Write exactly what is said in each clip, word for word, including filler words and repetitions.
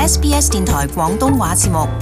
S B S 電台廣東話節目。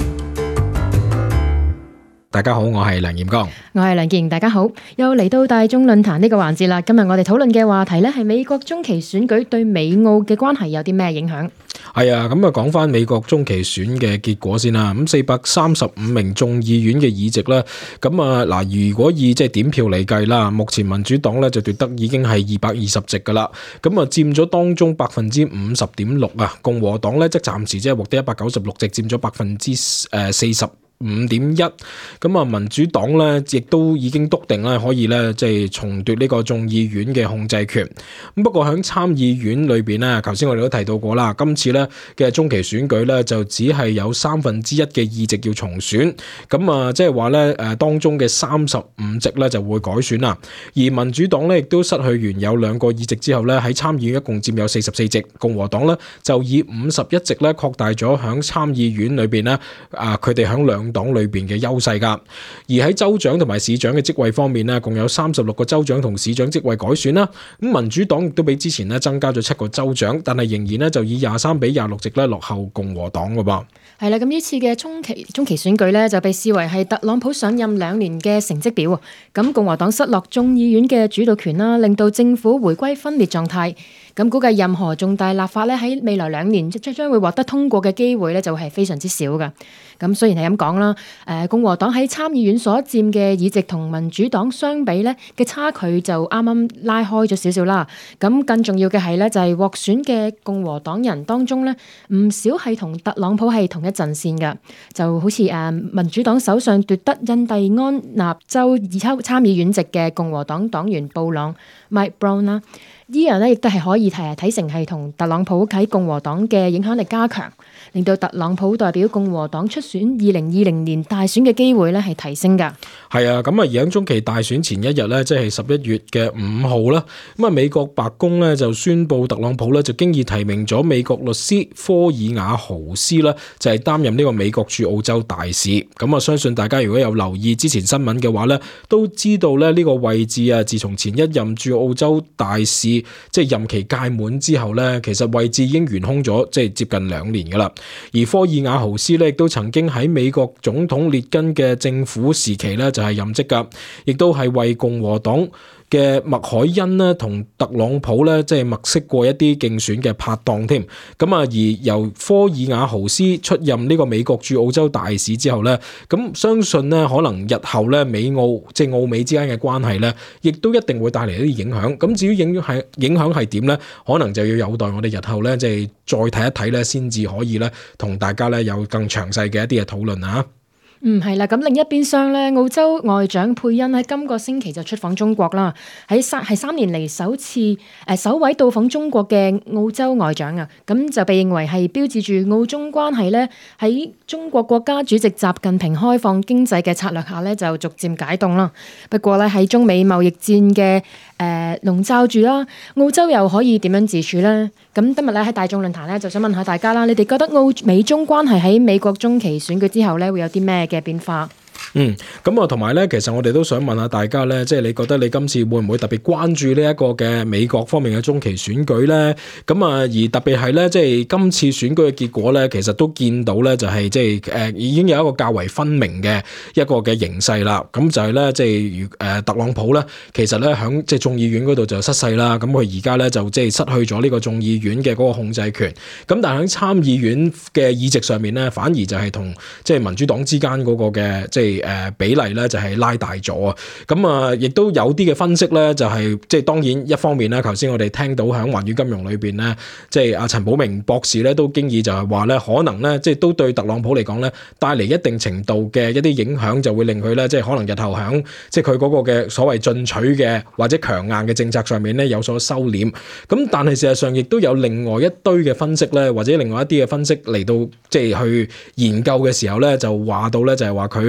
大家好，我係梁彥剛， 我係梁健，大家好，又嚟到大眾論壇呢個環節啦。今日我哋討論嘅話題呢係美國中期選舉對美澳嘅關係有啲咩影響？ 係啊，咁啊講翻美國中期選嘅結果先啦。咁四百三十五名眾議院嘅議席咧，咁啊嗱，如果以即係點票嚟計啦，目前民主黨咧就奪得已經係二百二十席噶啦，咁啊佔咗當中百分之五十點六啊。共和黨咧即係暫時即係獲得一百九十六席，佔咗百分之誒四十五點一，咁啊民主黨咧亦都已經篤定咧可以咧即係重奪呢個眾議院嘅控制權。咁不過喺參議院裏邊咧，頭先我哋都提到過啦，今次咧嘅中期選舉咧就只係有三分之一嘅議席要重選，咁啊即係話咧誒當中嘅三十五席咧就會改選啦。而民主黨咧亦都失去原有兩個議席之後咧，喺參議院一共佔有四十四席，共和黨咧就以五十一席咧擴大咗喺參議院裏邊咧啊佢哋喺兩黨裏邊嘅優勢噶。而喺州長同埋市長嘅職位方面咧，共有三十六個州長同市長職位改選啦。咁民主黨亦都比之前咧增加咗七個州長，但係仍然咧就以廿三比廿六席咧落後共和黨噶噃。 係啦，咁呢次嘅中期中期選舉咧就被視為係特朗普上任兩年嘅成績表。咁共和黨失落眾議院嘅主導權啦，令到政府回歸分裂狀態。咁估計任何重大立法咧喺未來兩年即將會獲得通過嘅機會咧就係非常之少噶。咁雖然係咁講啦，誒共和黨喺參議院所佔嘅議席同民主黨相比咧嘅差距就啱啱拉開咗少少啦。咁更重要嘅係咧就係獲選嘅共和黨人當中咧唔少係同特朗普係同一陣線噶，就好似誒民主黨首相奪得印第安納州參議院席嘅共和黨黨員布朗 Mike Brown 啦。呢樣咧亦都係可以睇睇成係同特朗普喺共和黨嘅影響力加強，令到特朗普代表共和黨出選二零二零年大選嘅機會咧係提升㗎。係啊，咁啊而喺中期大選前一日咧，即係十一月嘅五號啦，咁啊美國白宮咧就宣布特朗普咧就經已提名咗美國律師科爾瓦豪斯啦，就係擔任呢個美國駐澳洲大使。咁啊相信大家如果有留意之前新聞嘅話咧，都知道咧呢個位置啊，自從前一任駐澳洲大使即係任期屆滿之後咧，其實位置已經懸空咗，即係接近兩年噶啦。而科爾瓦豪斯咧亦都曾經喺美國總統列根嘅政府時期咧就係任職噶，亦都係為共和黨嘅麥凱恩呢同特朗普咧即係物色過一啲競選嘅拍檔添。咁啊而由科爾瓦豪斯出任呢個美國駐澳洲大使之後咧，咁相信咧可能日後咧美澳即係澳美之間嘅關係咧，亦都一定會帶嚟一啲影響。咁至於影響係影響係點咧，可能就要有待我哋日後咧即係再睇一睇咧，先至可以咧同大家咧有更詳細嘅一啲嘅討論啊。 嗯，係啦，咁另一邊廂咧，澳洲外長佩恩喺今個星期就出訪中國啦，喺三係三年嚟首次誒、呃、首位到訪中國嘅澳洲外長啊，咁就被認為係標誌住澳中關係咧喺中國國家主席習近平開放經濟嘅策略下咧就逐漸解凍啦。不過咧喺中美貿易戰嘅誒籠罩住啦，澳洲又可以點樣自處呢？咁今日咧喺大眾論壇咧就想問下大家啦，你哋覺得澳美中關係喺美國中期選舉之後咧會有啲咩嘅變化？ 嗯，咁啊，同埋咧，其實我哋都想問下大家咧，即係你覺得你今次會唔會特別關注呢一個嘅美國方面嘅中期選舉咧？咁啊，而特別係咧，即係今次選舉嘅結果咧，其實都見到咧，就係即係誒已經有一個較為分明嘅一個嘅形勢啦。咁就係咧，即係誒特朗普咧，其實咧響即係眾議院嗰度就失勢啦。咁佢而家咧就即係失去咗呢個眾議院嘅嗰個控制權。咁但係喺參議院嘅議席上面咧，反而就係同即係民主黨之間嗰個嘅即係誒比例咧就係拉大咗啊！咁啊，亦都有啲嘅分析咧，就係即係當然一方面咧，頭先我哋聽到喺環宇金融裏邊咧，即係阿陳寶明博士咧都經已就係話咧，可能咧即係都對特朗普嚟講咧帶嚟一定程度嘅一啲影響，就會令佢咧即係可能日後響即係佢嗰個嘅所謂進取嘅或者強硬嘅政策上面咧有所收斂。咁但係事實上亦都有另外一堆嘅分析咧，或者另外一啲嘅分析嚟到即係去研究嘅時候咧，就話到咧就係話佢可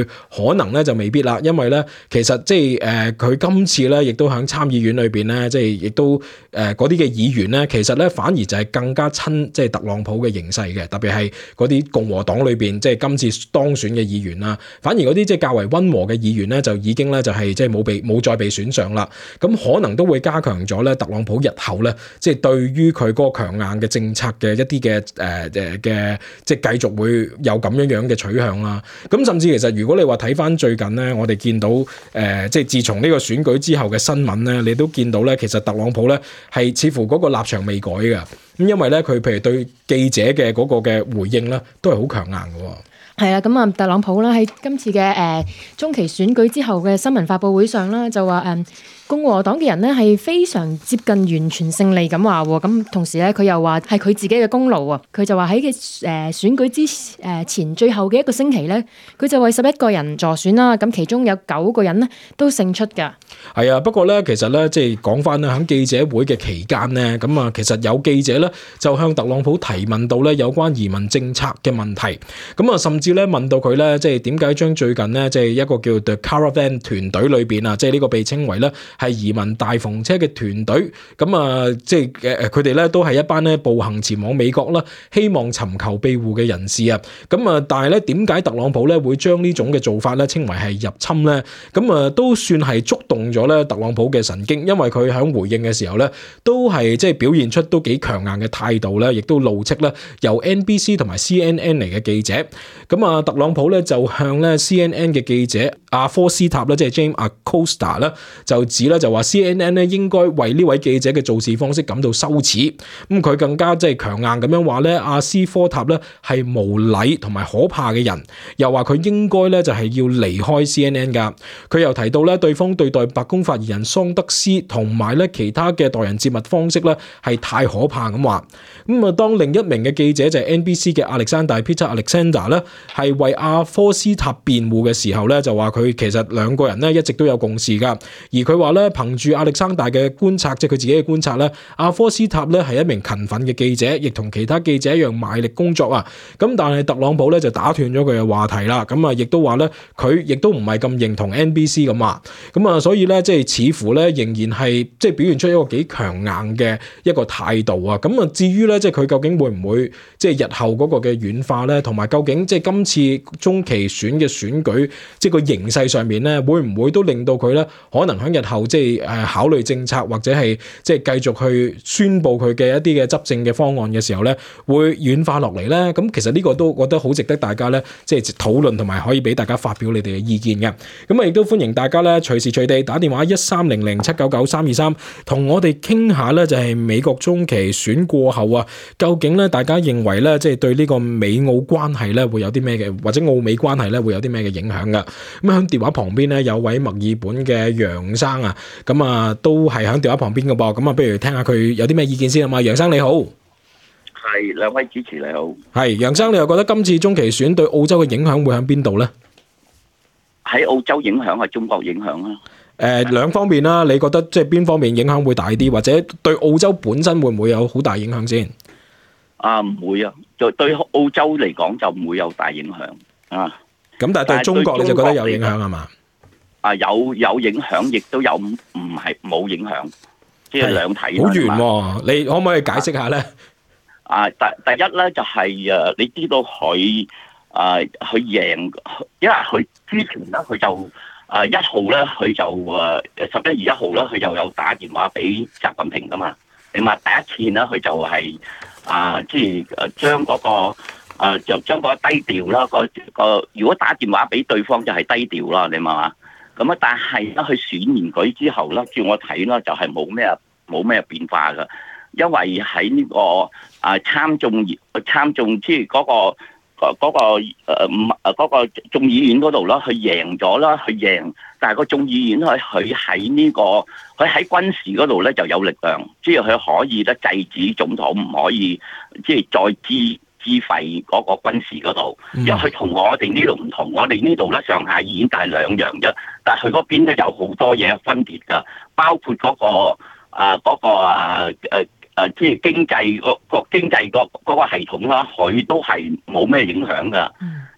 可能咧就未必啦，因為咧其實即係誒佢今次咧亦都喺參議院裏邊咧，即係亦都誒嗰啲嘅議員咧，其實咧反而就係更加親即係特朗普嘅形勢嘅，特別係嗰啲共和黨裏邊即係今次當選嘅議員啦，反而嗰啲即係較為溫和嘅議員咧就已經咧就係即係冇被冇再被選上啦，咁可能都會加強咗咧特朗普日後咧即係對於佢嗰個強硬嘅政策嘅一啲嘅誒誒嘅即係繼續會有咁樣樣嘅取向啦。咁甚至其實如果你話睇翻最近咧，我哋見到誒、呃、即係自從呢個選舉之後嘅新聞咧，你都見到咧，其實特朗普咧係似乎嗰個立場未改嘅。咁因為咧佢譬如對記者嘅嗰個嘅回應咧，都係好強硬嘅。 係啊，咁啊，特朗普啦喺今次嘅誒、呃、中期選舉之後嘅新聞發佈會上啦，就話誒、呃、共和黨嘅人呢係非常接近完全勝利咁話喎，咁同時咧佢又話係佢自己嘅功勞啊，佢就話喺嘅誒選舉之誒前最後嘅一個星期咧，佢就為十一個人助選啦，咁其中有九個人呢都勝出㗎。 係啊，不過咧其實咧即係講翻咧喺記者會嘅期間咧，咁啊其實有記者咧就向特朗普提問到咧有關移民政策嘅問題，咁啊甚至咧問到佢咧即係點解將最近咧即係一個叫 The Caravan 團隊裏邊啊，即係呢個被稱為咧係移民大篷車嘅團隊，咁啊即係誒佢哋咧都係一班咧步行前往美國啦，希望尋求庇護嘅人士啊，咁啊但係咧點解特朗普咧會將呢種嘅做法咧稱為係入侵咧？咁啊都算係觸動咗咧特朗普嘅神經，因為佢喺回應嘅時候咧都係即係表現出都幾強硬嘅態度咧，亦都怒斥咧由 N B C 同埋 C N N 嚟嘅記者，咁啊特朗普咧就向咧 C N N 嘅記者阿科斯塔咧即係 James Acosta 咧就指咧就話 C N N 咧應該為呢位記者嘅做事方式感到羞恥，咁佢更加即係強硬咁樣話咧阿斯科塔咧係無禮同埋可怕嘅人，又話佢應該咧就係要離開 C N N 噶，佢又提到咧對方對待白宮發言人桑德斯同埋咧其他嘅待人接物方式咧係太可怕咁話，咁啊當另一名嘅記者就係 N B C 嘅亞歷山大 Peter Alexander 咧係為阿科斯塔辯護嘅時候咧就話佢其實兩個人咧一直都有共識噶，而佢話咧憑住亞歷山大嘅觀察，即係佢自己嘅觀察咧，阿科斯塔咧係一名勤奮嘅記者，亦同其他記者一樣賣力工作啊，咁但係特朗普咧就打斷咗佢嘅話題啦，咁啊亦都話咧佢亦都唔係咁認同 N B C 咁話，咁啊所以咧即係似乎咧仍然係即係表現出一個幾強硬嘅一個態度啊，咁啊至於咧即係佢究竟會唔會即係日後嗰個嘅軟化咧，同埋究竟即係今次中期選嘅選舉即係個形勢上面咧，會唔會都令到佢咧可能喺日後即係誒考慮政策或者係即係繼續去宣佈佢嘅一啲嘅執政嘅方案嘅時候咧，會軟化落嚟咧？咁其實呢個都覺得好值得大家咧即係討論，同埋可以俾大家發表你哋嘅意見嘅。咁啊亦都歡迎大家咧隨時隨地打電話一三零零七九九三二三，同我哋傾下咧就係美國中期選過後啊，究竟咧大家認為咧即係對呢個美澳關係咧會有啲咩嘅，或者澳美關係咧會有啲咩嘅影響噶？咁喺電話旁邊咧有位墨爾本嘅楊生啊，咁啊都係喺電話旁邊嘅噃，咁啊不如聽下佢有啲咩意見先啊嘛。楊生你好。 係，兩位主持你好。 係，楊生你又覺得今次中期選對澳洲嘅影響會喺邊度咧？ 喺澳洲影響係中國影響啊？誒、 呃，兩方面啦，你覺得即係邊方面影響會大啲，或者對澳洲本身會唔會有好大影響先？ 啊，唔會啊，就對澳洲嚟講就唔會有大影響啊。 咁但係對中國你就覺得有影響係嘛？ 啊，有有影響，亦都有唔係冇影響，即係兩睇。 好遠喎，你可唔可以解釋下咧？ 啊，第第一咧就係、是、誒，你知道佢啊，佢贏，因為佢之前咧佢就啊一號咧，佢就誒十一月一號咧，佢就有打電話俾習近平噶嘛。你話第一次咧，佢就係、是、啊，即係誒將嗰個。啊！就將個低調啦，個個如果打電話俾對方就係低調啦，你明嘛？咁啊，但係咧，佢選完舉之後咧，照我睇咧，就係冇咩冇咩變化噶，因為喺呢、這個啊參眾參眾即係嗰個嗰、那個誒唔誒嗰個眾議院嗰度啦，佢贏咗啦，佢贏，但係個眾議院佢佢喺呢個佢喺軍事嗰度咧就有力量，即係佢可以咧制止總統唔可以即係再支。資費嗰個軍事嗰度，因為佢同我哋呢度唔同，我哋呢度咧上下議院但係兩樣啫，但係佢嗰邊咧有好多嘢分別㗎，包括嗰、嗰個啊嗰、嗰個啊誒誒，即係經濟個個經濟個嗰個系統啦，佢都係冇咩影響㗎，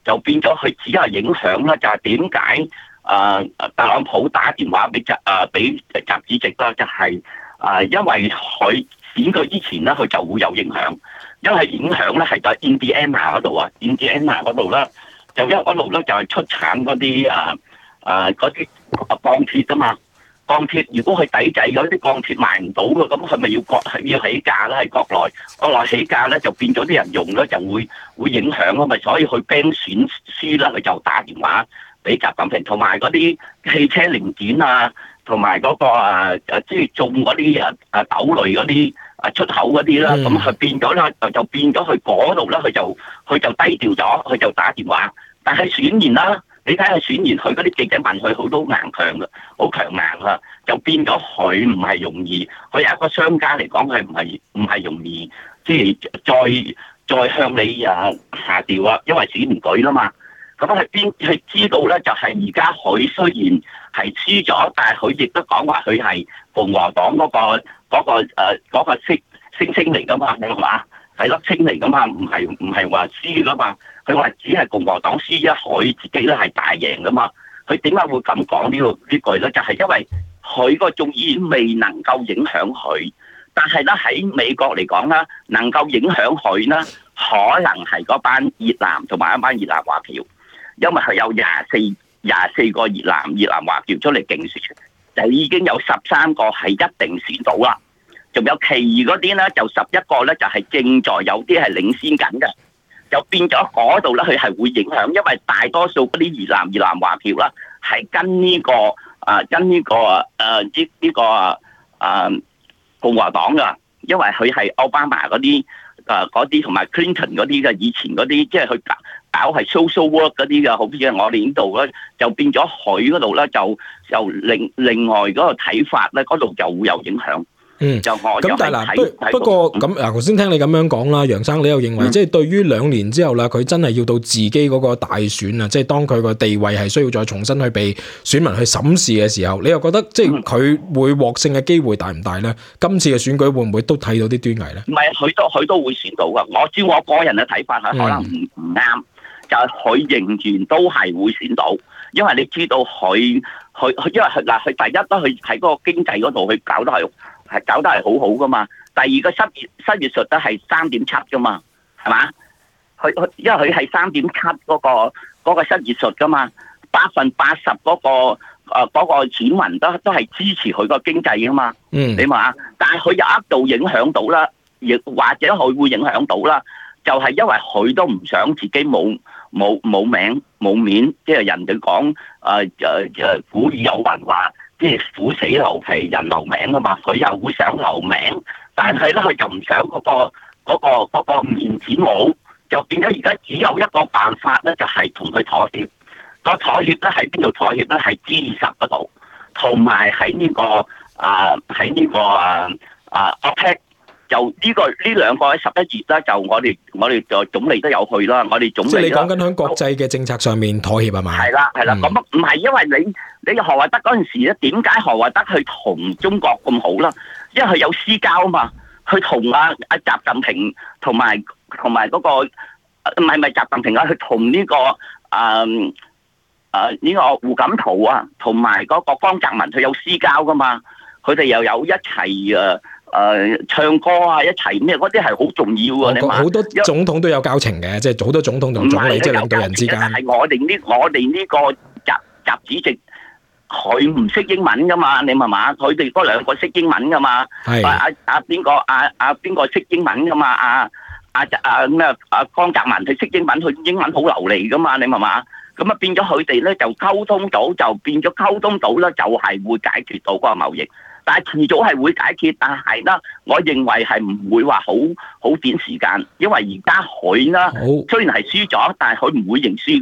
就變咗佢只係影響咧，就係點解啊特朗普打電話俾習啊俾習主席啦，就係啊因為佢選舉之前咧，佢就會有影響，因為影響咧係喺 Indiana 嗰度啊 ，Indiana 嗰度啦，就因為嗰度咧就係出產嗰啲啊啊嗰啲鋼鐵啊嘛。鋼鐵如果佢抵制嗰啲鋼鐵賣唔到嘅，咁佢咪要國係要起價咧？喺國內，國內起價咧就變咗啲人用咧就會會影響啊嘛，所以佢兵選輸啦，佢就打電話俾習近平，同埋嗰啲汽車零件啊，同埋嗰個啊啊即係種嗰啲啊啊豆類嗰啲啊出口嗰啲啦，咁佢、嗯、變咗咧就就變咗去嗰度咧，佢就佢就低調咗，佢就打電話，但係選完啦。你睇下選完佢嗰啲記者問佢好多硬強嘅，好強硬啊，就變咗佢唔係容易，佢係一個商家嚟講，佢唔係唔係容易，即係再再向你啊下調啊，因為選唔舉啦嘛。咁係邊係知道咧？就係而家佢雖然係輸咗，但係佢亦都講話佢係共和黨嗰個嗰個誒嗰個星星星嚟噶嘛，你係嘛？係粒星嚟噶嘛，唔係唔係話輸噶嘛。佢話只係共和黨輸，佢自己咧係大贏噶嘛。佢點解會咁講呢個呢句咧？就係因為佢個眾議院未能夠影響佢，但係咧喺美國嚟講咧，能夠影響佢咧，可能係嗰班熱藍同埋一班熱藍華僑，因為佢有廿四廿四個熱藍熱藍華僑出嚟競選，就已經有十三個係一定選到啦。仲有其餘嗰啲咧，就十一個咧，就係正在有啲係領先緊嘅。就變咗嗰度咧，佢係會影響，因為大多數嗰啲熱藍熱藍華僑啦，係跟呢、這個啊跟呢、這個誒呢呢個啊、呃、共和黨噶，因為佢係奧巴馬嗰啲誒嗰啲同埋 Clinton 嗰啲嘅以前嗰啲，即係佢搞搞係 social work 嗰啲嘅，好似我哋呢度咧，就變咗佢嗰度咧，就就另另外嗰個睇法咧，嗰度就會有影響。 嗯，咁但係嗱，不不過咁嗱，頭先聽你咁樣講啦，楊生你又認為，嗯、即係對於兩年之後啦，佢真係要到自己嗰個大選啊，即係當佢個地位係需要再重新去被選民去審視嘅時候，你又覺得即係佢會獲勝嘅機會大唔大咧？今次嘅選舉會唔會都睇到啲端倪咧？唔係，佢都佢都會選到噶。我照我個人嘅睇法，係可能唔唔啱，就係佢仍然都係會選到，因為你知道佢佢因為嗱，佢第一都佢喺嗰個經濟嗰度，佢搞得係。係搞得係好好噶嘛，第二個失業失業率都係三點七噶嘛，係嘛？佢佢因為佢係三點七嗰個嗰個失業率噶嘛，百分八十嗰個誒嗰個選民都都係支持佢個經濟噶嘛，嗯，你話？但係佢有一度影響到啦，亦或者佢會影響到啦，就係因為佢都唔想自己冇冇冇名冇面，即係人哋講誒誒誒古語有云話。即係虎死留皮，人留名啊嘛，佢又會想留名，但係咧佢就唔想嗰、嗰個嗰、嗰個嗰、嗰個面子冇，就變咗而家只有一個辦法咧，就係同佢妥協。個妥協咧喺邊度妥協咧？係 G 二十嗰度，同埋喺呢個啊喺呢個啊啊 OPEC。就呢個呢兩個喺十一月咧，就我哋我哋就總理都有去啦。我哋總理即係你講緊喺國際嘅政策上面妥協係嘛？係啦係啦，咁唔係因為你你何華德嗰陣時咧，點解何華德去同中國咁好啦？因為佢有私交啊嘛，佢同阿阿習近平同埋同埋嗰個唔係唔係習近平啊，佢同呢個啊啊呢個胡錦濤啊，同埋嗰個江澤民佢有私交噶嘛，佢哋又有一齊啊。誒、呃，唱歌啊，一齊咩？嗰啲係好重要啊！你話好多總統都有交情嘅，即係好多總統同總理即係領導人之間。係我哋呢，我哋呢個習習主席，佢唔識英文噶嘛？你明嘛？佢哋嗰兩個識英文噶嘛？係阿阿邊個？阿阿邊個識英文噶嘛？阿阿阿咩？阿江澤民佢識英文，佢英文好流利噶嘛？你明嘛？咁啊變咗佢哋咧就溝通到，就變咗溝通到咧，就係會解決到嗰個貿易。但係遲早係會解決，但係咧，我認為係唔會話好好短時間，因為而家佢咧雖然係輸咗，但係佢唔會認輸噶。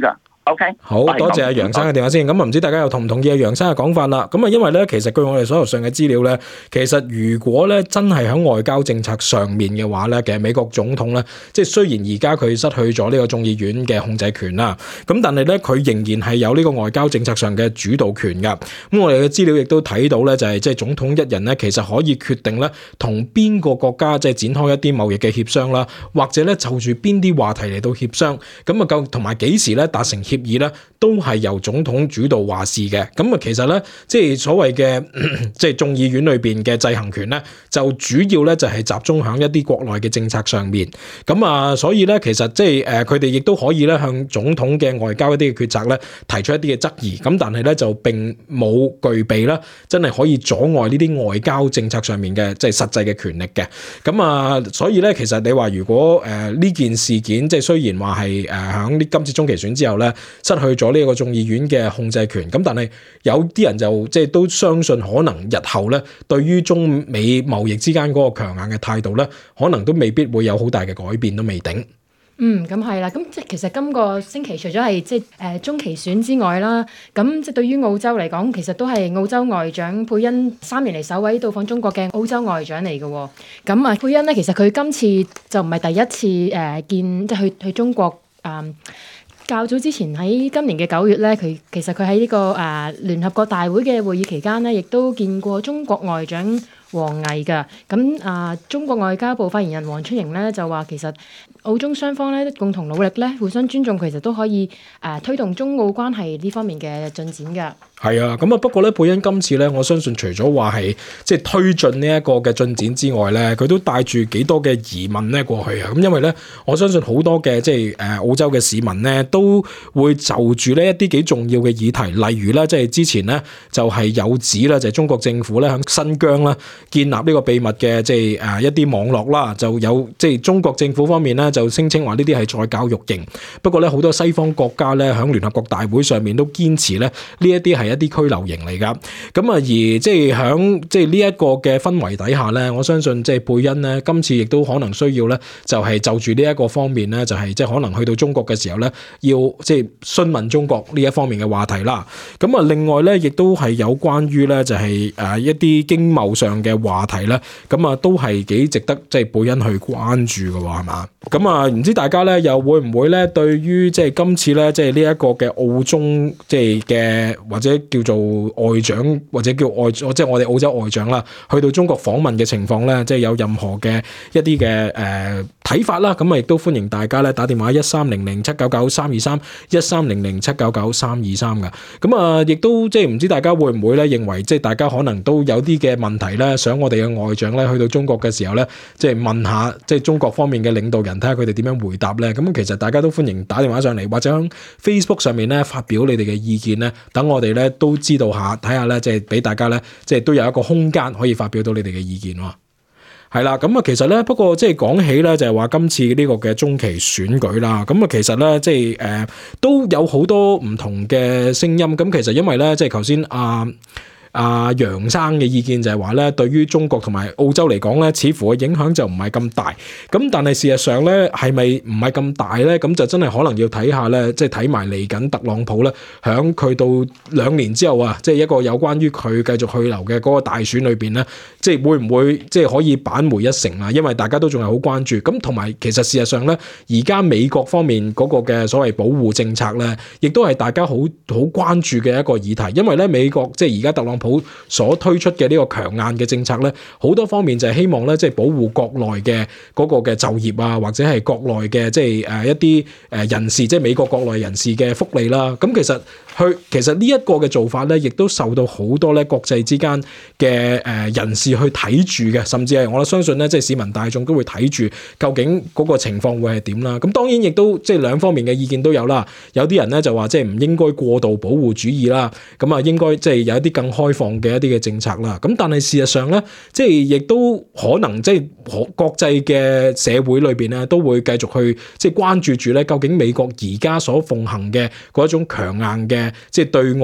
OK， 好多謝阿楊生嘅電話先。咁啊，唔知大家又同唔同意阿楊生嘅講法啦？咁啊，因為咧，其實據我哋所有上嘅資料咧，其實如果咧真係喺外交政策上面嘅話咧，其實美國總統咧，即係雖然而家佢失去咗呢個眾議院嘅控制權啦，咁但係咧佢仍然係有呢個外交政策上嘅主導權噶。咁我哋嘅資料亦都睇到咧，就係即係總統一人咧，其實可以決定咧同邊個國家即係展開一啲貿易嘅協商啦，或者咧就住邊啲話題嚟到協商，咁啊夠同埋幾時咧達成協議咧，都係由總統主導話事嘅。咁啊，其實咧，即係所謂嘅即係眾議院裏邊嘅制衡權咧，就主要咧就係集中喺一啲國內嘅政策上面。咁啊，所以咧，其實即係誒，佢哋亦都可以咧向總統嘅外交一啲嘅決策咧提出一啲嘅質疑。咁但係咧就並冇具備啦，真係可以阻礙呢啲外交政策上面嘅即係實際嘅權力嘅。咁啊，所以咧，其實你話如果誒呢件事件即係雖然話係誒喺呢今次中期選之後咧失去咗呢個眾議院嘅控制權，咁但係有啲人就即係都相信可能日後咧對於中美貿易之間嗰個強硬嘅態度咧，可能都未必會有好大嘅改變都未定。 嗯，咁係啦，咁即係其實今個星期除咗係即係誒中期選之外啦，咁即係對於澳洲嚟講，其實都係澳洲外長佩恩三年嚟首位到訪中國嘅澳洲外長嚟嘅喎。咁啊，佩恩咧其實佢今次就唔係第一次誒、呃、見即係去去中國誒。呃較早之前喺今年嘅九月咧，佢其實佢喺呢個誒、呃、聯合國大會嘅會議期間咧，亦都見過中國外長王毅㗎。咁啊、呃，中國外交部發言人黃春瑩咧就話，其實澳中雙方咧共同努力咧，互相尊重，其實都可以誒、呃、推動中澳關係呢方面嘅進展㗎。 係啊，咁啊不過咧，佩恩今次咧，我相信除咗話係即係推進呢一個嘅進展之外咧，佢都帶住幾多嘅疑問咧過去啊。咁因為咧，我相信好多嘅即係誒澳洲嘅市民咧，都會就住呢一啲幾重要嘅議題，例如咧即係之前咧就係有指啦，就係中國政府咧喺新疆啦建立呢個秘密嘅即係誒一啲網絡啦，就有即係中國政府方面咧就聲稱話呢啲係再教育營。不過咧好多西方國家咧喺聯合國大會上面都堅持咧呢一啲係一啲拘留營嚟噶。咁啊而即係喺即係呢一個嘅氛圍底下咧，我相信即係貝恩咧今次亦都可能需要咧就係就住呢一個方面咧，就係即係可能去到中國嘅時候咧要即係詢問中國呢一方面嘅話題啦。咁啊另外咧亦都係有關於咧就係誒一啲經貿上嘅話題咧，咁啊都係幾值得即係貝恩去關注嘅喎，係嘛？咁啊唔知大家咧又會唔會咧對於即係今次咧即係呢一個嘅澳中即係嘅或者叫做外長或者叫外即係我哋澳洲外長啦，去到中國訪問嘅情況咧，即係有任何嘅一啲嘅誒睇法啦，咁啊亦都歡迎大家咧打電話一三零零七九九三二三一三零零七九九三二三噶。咁啊亦都即係唔知大家會唔會咧認為即係大家可能都有啲嘅問題咧，想我哋嘅外長咧去到中國嘅時候咧，即係問下即係中國方面嘅領導人，睇下佢哋點樣回答咧。咁其實大家都歡迎打電話上嚟，或者喺 Facebook 上面咧發表你哋嘅意見咧，等我哋咧都知道下，睇下咧即係俾大家咧即係都有一個空間可以發表到你哋嘅意見喎。係啦，咁啊，其實咧，不過即係講起咧，就係話今次呢個嘅中期選舉啦，咁啊，其實咧，即係誒都有好多唔同嘅聲音。咁其實因為咧，即係頭先啊。阿楊生嘅意見就係話咧，對於中國同埋澳洲嚟講咧，似乎嘅影響就唔係咁大。咁但係事實上咧，係咪唔係咁大咧？咁就真係可能要睇下咧，即係睇埋嚟緊特朗普咧，響佢到兩年之後啊，即係一個有關於佢繼續去留嘅嗰個大選裏邊咧，即係會唔會即係可以扳回一城啊？因為大家都仲係好關注。咁同埋其實事實上咧，而家美國方面嗰個嘅所謂保護政策咧，亦都係大家好好關注嘅一個議題。因為咧美國即係而家特朗普所推出嘅呢個強硬嘅政策咧，好多方面就係希望咧，即係保護國內嘅嗰個嘅就業啊，或者係國內嘅即係誒一啲誒人士，即係美國國內人士嘅福利啦。咁其實去其實呢一個嘅做法咧，亦都受到好多咧國際之間嘅誒人士去睇住嘅，甚至係我相信咧，即係市民大眾都會睇住究竟嗰個情況會係點啦。咁當然亦都即係兩方面嘅意見都有啦。有啲人咧就話即係唔應該過度保護主義啦，咁啊應該即係有一啲更開放嘅一啲嘅政策啦，咁但係事實上咧，即係亦都可能即係國際嘅社會裏邊咧，都會繼續去即係關注住咧，究竟美國而家所奉行嘅嗰一種強硬嘅即係對外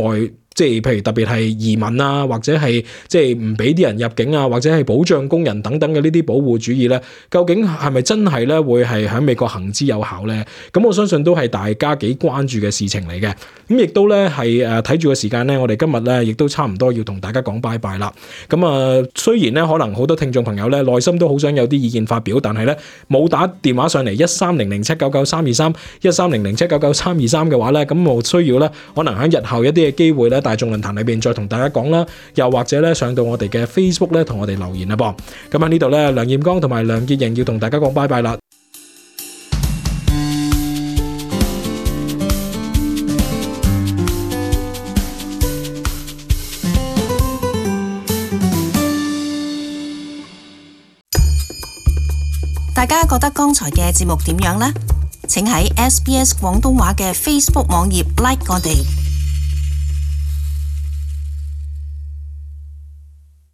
即係譬如特別係移民啊，或者係即係唔俾啲人入境啊，或者係保障工人等等嘅呢啲保護主義咧，究竟係咪真係咧會係喺美國行之有效咧？咁我相信都係大家幾關注嘅事情嚟嘅。咁亦都咧係誒睇住個時間咧，我哋今日咧亦都差唔多要同大家講拜拜啦。咁啊，雖然咧可能好多聽眾朋友咧內心都好想有啲意見發表，但係咧冇打電話上嚟一三零零七九九三二三一三零零七九九三二三嘅話咧，咁我需要咧可能喺日後一啲嘅機會咧，大眾論壇裏邊再同大家講啦，又或者咧上到我哋嘅 Facebook 咧同我哋留言啦噃。咁喺呢度咧，梁彥剛同埋梁潔瑩要同大家講拜拜啦。 大家覺得剛才嘅節目點樣呢？請喺 S B S 廣東話嘅 Facebook 網頁 like 我哋。